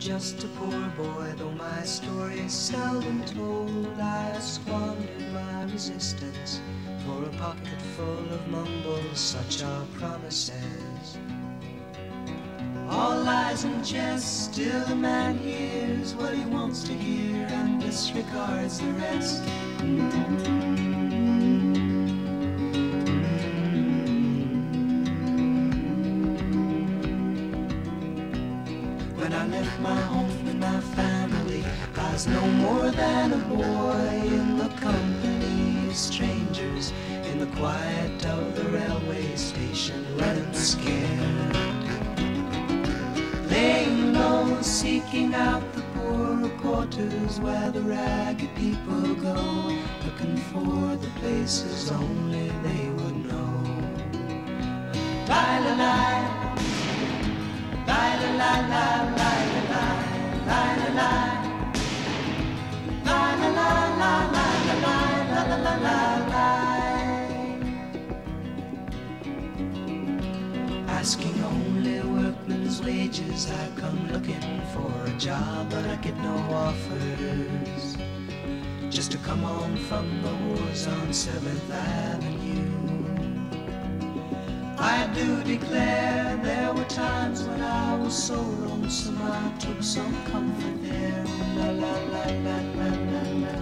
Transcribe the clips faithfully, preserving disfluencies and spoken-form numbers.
just a poor boy, though my story is seldom told. I squandered my resistance for a pocket full of mumbles, such are promises. All lies and jest, still a man hears what he wants to hear and disregards the rest. When I left my home and my family, I was no more than a boy in the company of strangers, in the quiet of the railway station, running scared, laying low, seeking out the poorer quarters where the ragged people go, looking for the places only they would know. La la la. La la la la la la la la la la la la la la la la la. Asking only workmen's wages, I come looking for a job, but I get no offers. Just to come on from the wars on Seventh Avenue. I do declare there were times when I was so lonesome I took some comfort there. La la la la la la la.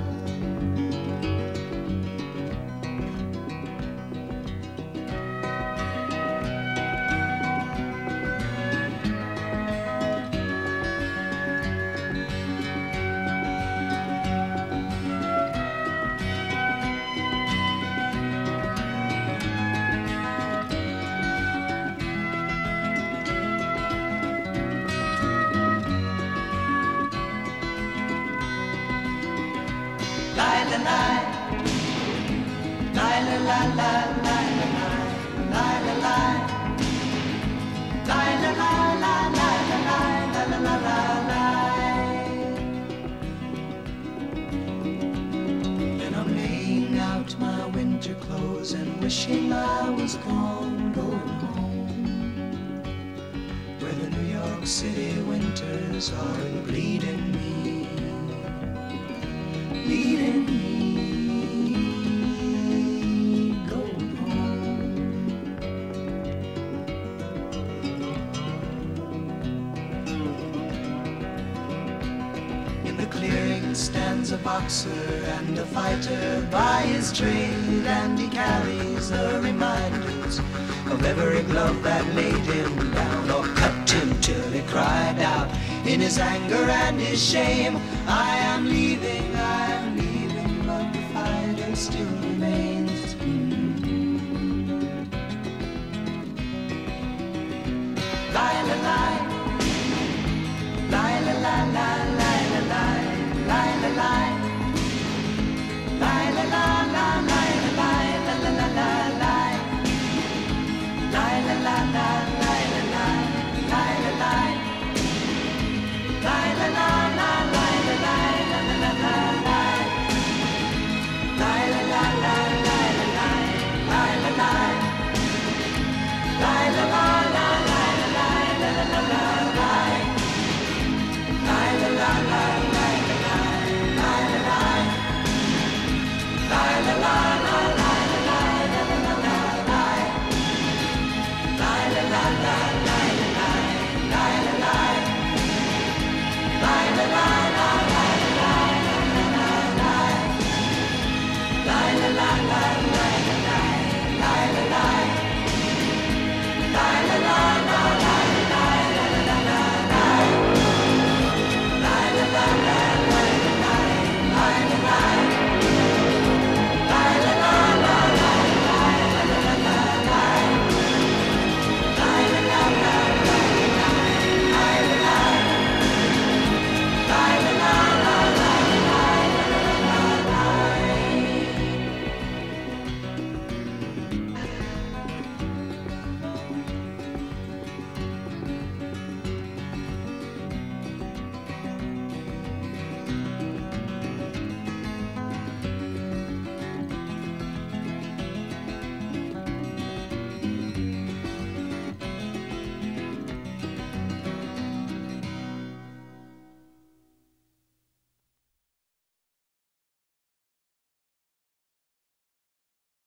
Then I'm laying out my winter clothes and wishing I was gone, going home, where the New York City winters are bleeding me, bleeding me. Stands a boxer and a fighter by his trade, and he carries the reminders of every glove that laid him down or cut him till he cried out in his anger and his shame, I am leaving, I am leaving, but the fighter still remains.